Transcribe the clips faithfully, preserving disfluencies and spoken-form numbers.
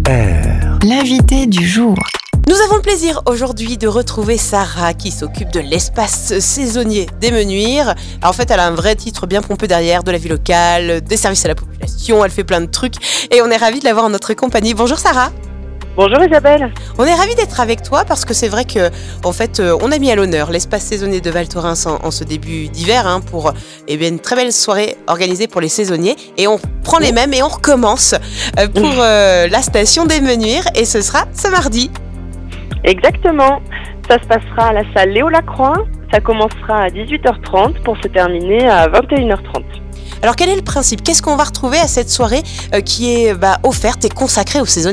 R. L'invité du jour. Nous avons le plaisir aujourd'hui de retrouver Sarah qui s'occupe de l'espace saisonnier des Menuires. Alors, en fait, elle a un vrai titre bien pompeux derrière, de la vie locale, des services à la population, elle fait plein de trucs et on est ravis de l'avoir en notre compagnie. Bonjour Sarah. Bonjour Isabelle. On est ravis d'être avec toi parce que c'est vrai que en fait, on a mis à l'honneur l'espace saisonnier de Val Thorens en, en ce début d'hiver hein, pour eh bien, une très belle soirée organisée pour les saisonniers et on prend les mêmes et on recommence euh, pour euh, la station des Menuires et ce sera ce mardi. Exactement. Ça se passera à la salle Léo Lacroix. Ça commencera à dix-huit heures trente pour se terminer à vingt et une heures trente. Alors quel est le principe ? Qu'est-ce qu'on va retrouver à cette soirée euh, qui est bah, offerte et consacrée aux saisonniers ?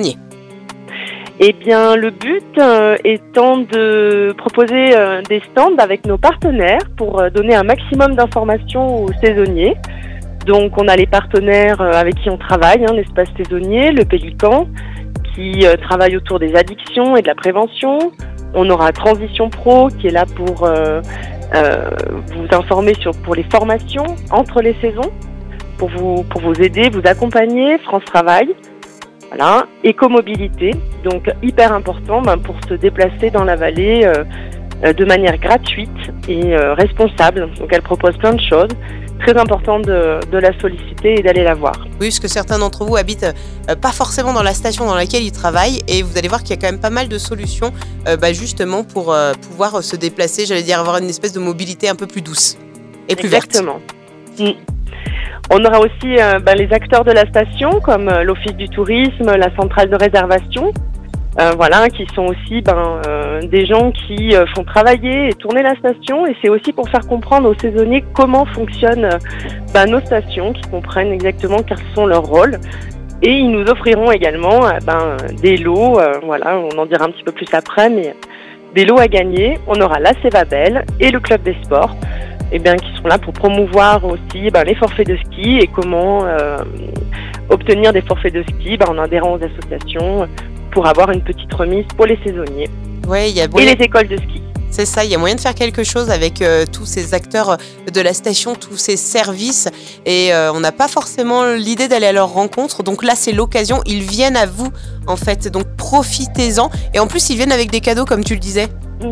Eh bien, le but euh, étant de proposer euh, des stands avec nos partenaires pour euh, donner un maximum d'informations aux saisonniers. Donc, on a les partenaires euh, avec qui on travaille, hein, l'espace saisonnier, le Pélican, qui euh, travaille autour des addictions et de la prévention. On aura Transition Pro qui est là pour euh, euh, vous informer sur pour les formations entre les saisons, pour vous pour vous aider, vous accompagner. France Travail. Voilà, écomobilité, donc hyper important ben, pour se déplacer dans la vallée euh, de manière gratuite et euh, responsable. Donc elle propose plein de choses. Très important de, de la solliciter et d'aller la voir. Oui, parce que certains d'entre vous habitent euh, pas forcément dans la station dans laquelle ils travaillent et vous allez voir qu'il y a quand même pas mal de solutions euh, bah, justement pour euh, pouvoir se déplacer, j'allais dire avoir une espèce de mobilité un peu plus douce et plus Exactement. verte. Mmh. On aura aussi euh, ben, les acteurs de la station, comme euh, l'Office du tourisme, la centrale de réservation, euh, voilà, qui sont aussi ben, euh, des gens qui euh, font travailler et tourner la station. Et c'est aussi pour faire comprendre aux saisonniers comment fonctionnent euh, ben, nos stations, qu'ils comprennent exactement quels sont leurs rôles. Et ils nous offriront également euh, ben, des lots, euh, voilà, on en dira un petit peu plus après, mais des lots à gagner. On aura la Cévabelle et le Club des Sports. Eh bien, qui sont là pour promouvoir aussi ben, les forfaits de ski et comment euh, obtenir des forfaits de ski ben, en adhérant aux associations pour avoir une petite remise pour les saisonniers. Ouais, il y a et les écoles de ski. C'est ça, il y a moyen de faire quelque chose avec euh, tous ces acteurs de la station, tous ces services et euh, on n'a pas forcément l'idée d'aller à leur rencontre. Donc là, c'est l'occasion, ils viennent à vous en fait, donc profitez-en et en plus, ils viennent avec des cadeaux comme tu le disais.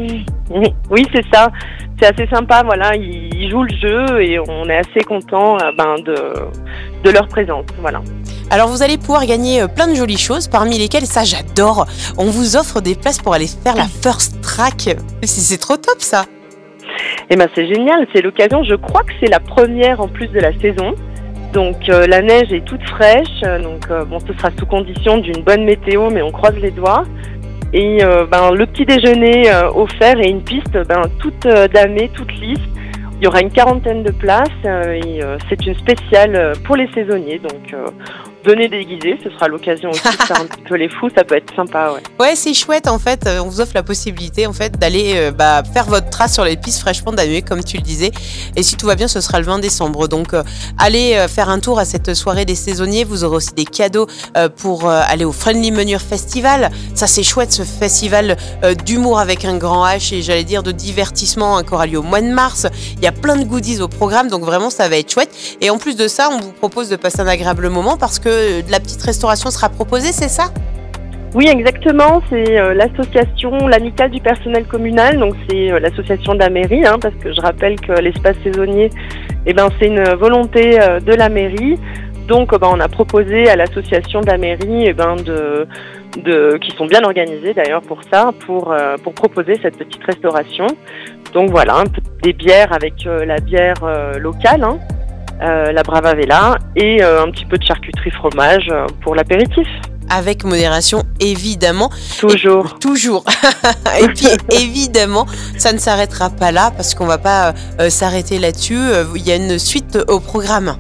Oui, c'est ça. C'est assez sympa, voilà. Ils jouent le jeu et on est assez content ben, de, de leur présence, voilà. Alors vous allez pouvoir gagner plein de jolies choses, parmi lesquelles, ça j'adore, on vous offre des places pour aller faire la First Track. C'est, c'est trop top ça. Eh ben c'est génial, c'est l'occasion, je crois que c'est la première en plus de la saison. Donc euh, la neige est toute fraîche, donc euh, bon, ce sera sous condition d'une bonne météo, mais on croise les doigts. Et euh, ben, le petit déjeuner euh, offert et une piste ben, toute euh, damée, toute lisse. Il y aura une quarantaine de places euh, et euh, c'est une spéciale euh, pour les saisonniers. Donc euh, venez déguiser, ce sera l'occasion aussi de faire un petit peu les fous, ça peut être sympa. Ouais, ouais c'est chouette en fait, on vous offre la possibilité en fait d'aller euh, bah, faire votre trace sur les pistes fraîchement damées comme tu le disais. Et si tout va bien, ce sera le vingt décembre. Donc euh, allez euh, faire un tour à cette soirée des saisonniers, vous aurez aussi des cadeaux euh, pour euh, aller au Friendly Menure Festival. Ça c'est chouette ce festival euh, d'humour avec un grand H et j'allais dire de divertissement hein, qui aura lieu au mois de mars. Il y a plein de goodies au programme, donc vraiment ça va être chouette. Et en plus de ça, on vous propose de passer un agréable moment parce que de la petite restauration sera proposée, c'est ça ? Oui, exactement. C'est euh, l'association, l'amicale du personnel communal. Donc c'est euh, l'association de la mairie, hein, parce que je rappelle que l'espace saisonnier, eh ben c'est une volonté euh, de la mairie. Donc, euh, ben, on a proposé à l'association de la mairie, eh ben de, de, qui sont bien organisées d'ailleurs pour ça, pour euh, pour proposer cette petite restauration. Donc voilà, un peu des bières avec euh, la bière euh, locale. Hein. Euh, la Bravavella et euh, un petit peu de charcuterie fromage euh, pour l'apéritif. Avec modération, évidemment. Toujours. Et, toujours. Et puis, évidemment, ça ne s'arrêtera pas là parce qu'on ne va pas euh, s'arrêter là-dessus. Il y a une suite au programme.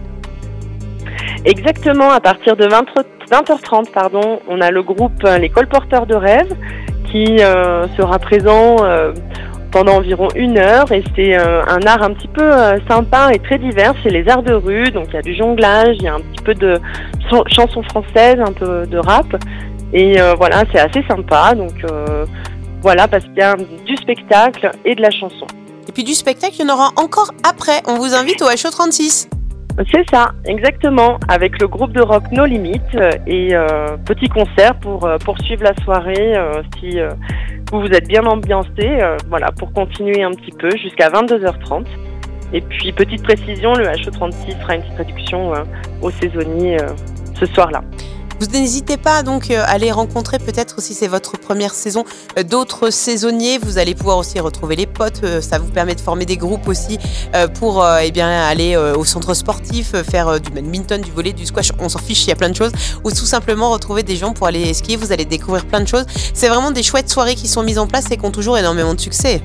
Exactement. À partir de vingt heures trente, pardon, on a le groupe euh, Les Colporteurs de Rêve qui euh, sera présent euh, pendant environ une heure et c'est euh, un art un petit peu euh, sympa et très divers, c'est les arts de rue, donc il y a du jonglage, il y a un petit peu de ch- chansons françaises, un peu de rap et euh, voilà, c'est assez sympa, donc euh, voilà, parce qu'il y a du spectacle et de la chanson. Et puis du spectacle, il y en aura encore après, on vous invite au H O trente-six. C'est ça, exactement, avec le groupe de rock No Limit euh, et euh, petit concert pour euh, poursuivre la soirée euh, si euh, vous vous êtes bien ambiancé, euh, voilà, pour continuer un petit peu jusqu'à vingt-deux heures trente. Et puis, petite précision, le H E trente-six fera une petite réduction euh, aux saisonniers euh, ce soir-là. Vous n'hésitez pas donc à aller rencontrer, peut-être si c'est votre première saison, d'autres saisonniers. Vous allez pouvoir aussi retrouver les potes. Ça vous permet de former des groupes aussi pour eh bien, aller au centre sportif, faire du badminton, du volley, du squash. On s'en fiche, il y a plein de choses. Ou tout simplement retrouver des gens pour aller skier. Vous allez découvrir plein de choses. C'est vraiment des chouettes soirées qui sont mises en place et qui ont toujours énormément de succès.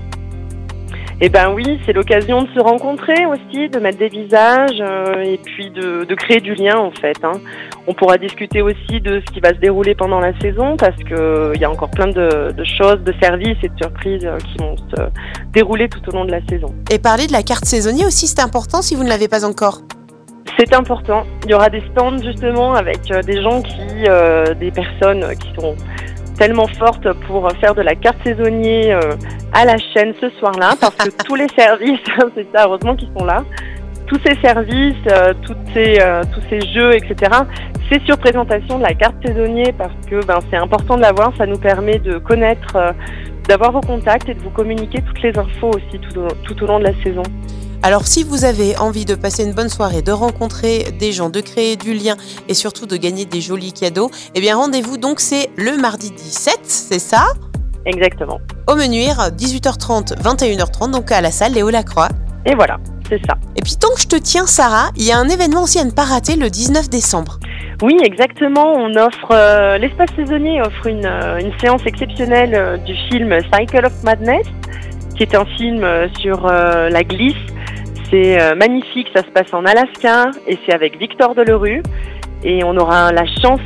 Eh ben oui, c'est l'occasion de se rencontrer aussi, de mettre des visages euh, et puis de, de créer du lien en fait. Hein. On pourra discuter aussi de ce qui va se dérouler pendant la saison parce que il y a encore plein de, de choses, de services et de surprises euh, qui vont se dérouler tout au long de la saison. Et parler de la carte saisonnier aussi, c'est important si vous ne l'avez pas encore. C'est important. Il y aura des stands justement avec euh, des gens qui, euh, des personnes qui sont tellement forte pour faire de la carte saisonnier euh, à la chaîne ce soir-là, parce que tous les services, c'est ça, heureusement qu'ils sont là, tous ces services, euh, toutes ces, euh, tous ces jeux, et cetera, c'est sur présentation de la carte saisonnier, parce que ben, c'est important de l'avoir, ça nous permet de connaître, euh, d'avoir vos contacts et de vous communiquer toutes les infos aussi tout au, tout au long de la saison. Alors si vous avez envie de passer une bonne soirée, de rencontrer des gens, de créer du lien et surtout de gagner des jolis cadeaux, eh bien rendez-vous donc c'est le mardi dix-sept, c'est ça ? Exactement. Au Menuire, dix-huit heures trente, vingt et une heures trente, donc à la salle Léo Lacroix. Et voilà, c'est ça. Et puis tant que je te tiens Sarah, il y a un événement aussi à ne pas rater le dix-neuf décembre. Oui, exactement. On offre, euh, l'espace saisonnier offre une, euh, une séance exceptionnelle euh, du film Cycle of Madness, qui est un film euh, sur euh, la glisse. C'est euh, magnifique, ça se passe en Alaska et c'est avec Victor Delerue et on aura la chance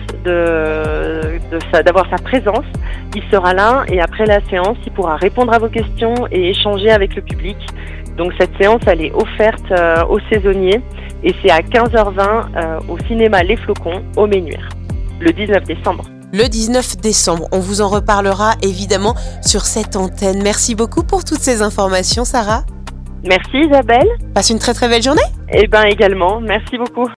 de, de sa, d'avoir sa présence. Il sera là et après la séance, il pourra répondre à vos questions et échanger avec le public. Donc cette séance, elle est offerte euh, aux saisonniers et c'est à quinze heures vingt euh, au cinéma Les Flocons au Menuire, le dix-neuf décembre. Le dix-neuf décembre, on vous en reparlera évidemment sur cette antenne. Merci beaucoup pour toutes ces informations, Sarah. Merci Isabelle. Passe une très très belle journée. Eh bien également, merci beaucoup.